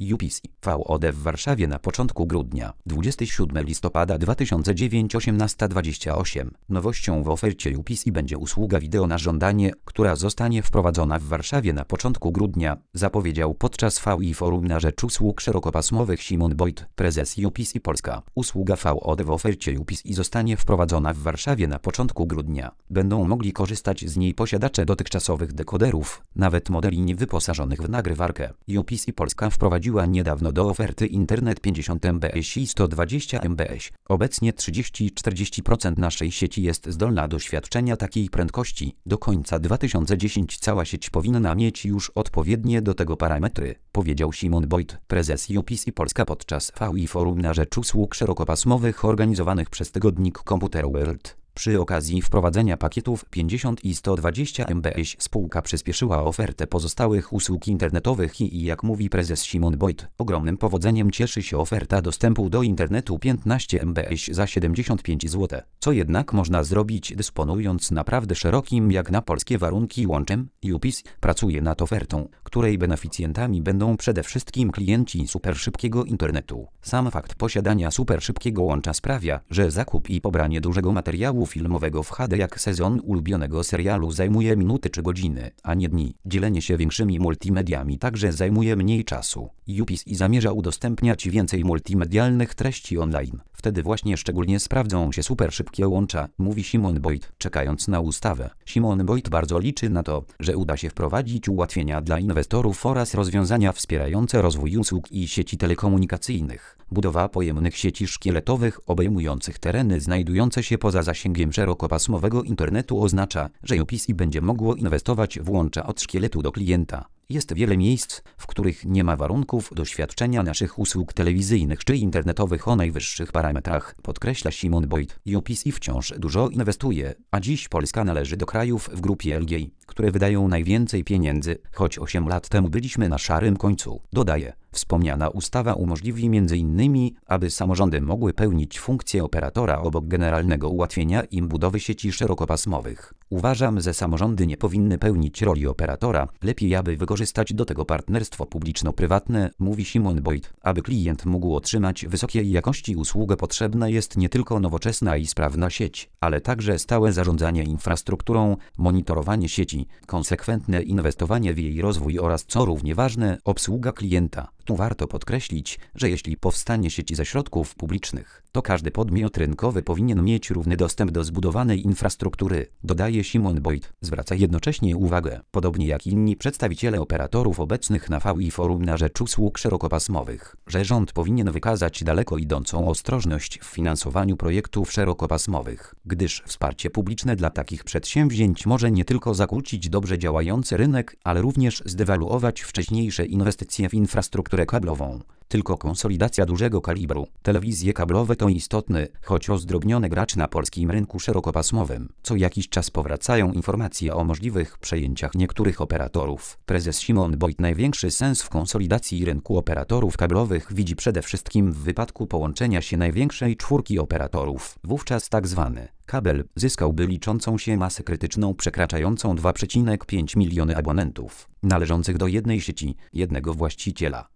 UPC VOD w Warszawie na początku grudnia. 27 listopada 2009 18:28. Nowością w ofercie UPC będzie usługa wideo na żądanie, która zostanie wprowadzona w Warszawie na początku grudnia, zapowiedział podczas VI Forum na rzecz usług szerokopasmowych Szymon Boyd, prezes UPC Polska. Usługa VOD w ofercie UPC zostanie wprowadzona w Warszawie na początku grudnia. Będą mogli korzystać z niej posiadacze dotychczasowych dekoderów, nawet modeli niewyposażonych w nagrywarkę. UPC Polska wprowadziła niedawno do oferty internet 50 mbps i 120 mbps. Obecnie 30–40% naszej sieci jest zdolna do świadczenia takiej prędkości. Do końca 2010 cała sieć powinna mieć już odpowiednie do tego parametry, powiedział Szymon Boyd, prezes UPC Polska podczas VI Forum na rzecz usług szerokopasmowych organizowanych przez tygodnik Computer World. Przy okazji wprowadzenia pakietów 50 i 120 mbps spółka przyspieszyła ofertę pozostałych usług internetowych i jak mówi prezes Szymon Boyd, ogromnym powodzeniem cieszy się oferta dostępu do internetu 15 mbps za 75 zł. Co jednak można zrobić, dysponując naprawdę szerokim jak na polskie warunki łączem? UPC pracuje nad ofertą, której beneficjentami będą przede wszystkim klienci superszybkiego internetu. Sam fakt posiadania superszybkiego łącza sprawia, że zakup i pobranie dużego materiału filmowego w HD jak sezon ulubionego serialu zajmuje minuty czy godziny, a nie dni. Dzielenie się większymi multimediami także zajmuje mniej czasu. UPC zamierza udostępniać więcej multimedialnych treści online. Wtedy właśnie szczególnie sprawdzą się superszybkie łącza, mówi Szymon Boyd, czekając na ustawę. Szymon Boyd bardzo liczy na to, że uda się wprowadzić ułatwienia dla inwestorów oraz rozwiązania wspierające rozwój usług i sieci telekomunikacyjnych. Budowa pojemnych sieci szkieletowych obejmujących tereny znajdujące się poza zasięgiem szerokopasmowego internetu oznacza, że UPC będzie mogło inwestować w łącza od szkieletu do klienta. Jest wiele miejsc, w których nie ma warunków do świadczenia naszych usług telewizyjnych czy internetowych o najwyższych parametrach, podkreśla Szymon Boyd. UPC wciąż dużo inwestuje, a dziś Polska należy do krajów w grupie LG, które wydają najwięcej pieniędzy, choć 8 lat temu byliśmy na szarym końcu, dodaje. Wspomniana ustawa umożliwi m.in., aby samorządy mogły pełnić funkcję operatora obok generalnego ułatwienia im budowy sieci szerokopasmowych. Uważam, że samorządy nie powinny pełnić roli operatora, lepiej aby wykorzystać do tego partnerstwo publiczno-prywatne, mówi Szymon Boyd. Aby klient mógł otrzymać wysokiej jakości usługę potrzebna jest nie tylko nowoczesna i sprawna sieć, ale także stałe zarządzanie infrastrukturą, monitorowanie sieci, konsekwentne inwestowanie w jej rozwój oraz, co równie ważne, obsługa klienta. Tu warto podkreślić, że jeśli powstanie sieć ze środków publicznych, to każdy podmiot rynkowy powinien mieć równy dostęp do zbudowanej infrastruktury, dodaje Szymon Boyd. Zwraca jednocześnie uwagę, podobnie jak inni przedstawiciele operatorów obecnych na VI Forum na rzecz usług szerokopasmowych, że rząd powinien wykazać daleko idącą ostrożność w finansowaniu projektów szerokopasmowych, gdyż wsparcie publiczne dla takich przedsięwzięć może nie tylko zakłócić dobrze działający rynek, ale również zdewaluować wcześniejsze inwestycje w infrastrukturę kablową. Tylko konsolidacja dużego kalibru. Telewizje kablowe to istotny, choć rozdrobniony gracz na polskim rynku szerokopasmowym. Co jakiś czas powracają informacje o możliwych przejęciach niektórych operatorów. Prezes Szymon Boyd największy sens w konsolidacji rynku operatorów kablowych widzi przede wszystkim w wypadku połączenia się największej czwórki operatorów. Wówczas tzw. kabel zyskałby liczącą się masę krytyczną przekraczającą 2,5 miliony abonentów, należących do jednej sieci, jednego właściciela.